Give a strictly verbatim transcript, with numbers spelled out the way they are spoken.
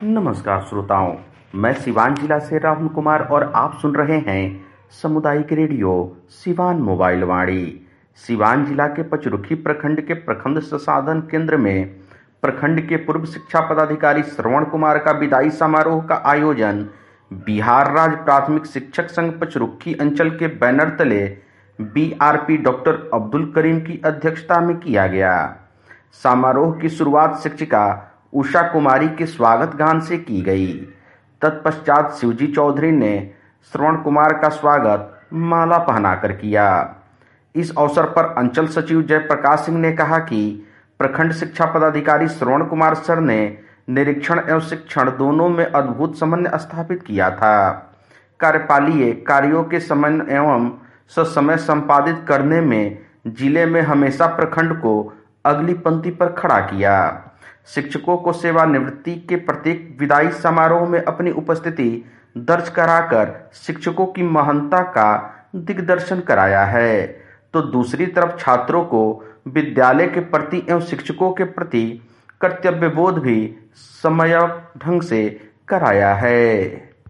नमस्कार श्रोताओं, मैं सिवान जिला से राहुल कुमार और आप सुन रहे हैं सामुदायिक रेडियो सिवान मोबाइल वाणी। सिवान जिला के पचरुखी प्रखंड के प्रखंड संसाधन केंद्र में प्रखंड के पूर्व शिक्षा पदाधिकारी श्रवण कुमार का विदाई समारोह का आयोजन बिहार राज्य प्राथमिक शिक्षक संघ पचरुखी अंचल के बैनर तले बीआरपी डॉक्टर अब्दुल करीम की अध्यक्षता में किया गया। समारोह की शुरुआत शिक्षिका उषा कुमारी के स्वागत गान से की गई। तत्पश्चात शिवजी चौधरी ने श्रवण कुमार का स्वागत माला पहनाकर किया। इस अवसर पर अंचल सचिव जयप्रकाश सिंह ने कहा कि प्रखंड शिक्षा पदाधिकारी श्रवण कुमार सर ने निरीक्षण एवं शिक्षण दोनों में अद्भुत समन्वय स्थापित किया था। कार्यपालीय कार्यों के समन्वय एवं ससमय संपादित करने में जिले में हमेशा प्रखंड को अगली पंक्ति पर खड़ा किया। शिक्षकों को सेवानिवृत्ति के प्रत्येक विदाई समारोह में अपनी उपस्थिति दर्ज कराकर शिक्षकों की महानता का दिग्दर्शन कराया है, तो दूसरी तरफ छात्रों को विद्यालय के प्रति एवं शिक्षकों के प्रति कर्तव्यबोध भी समयबद्ध ढंग से कराया है।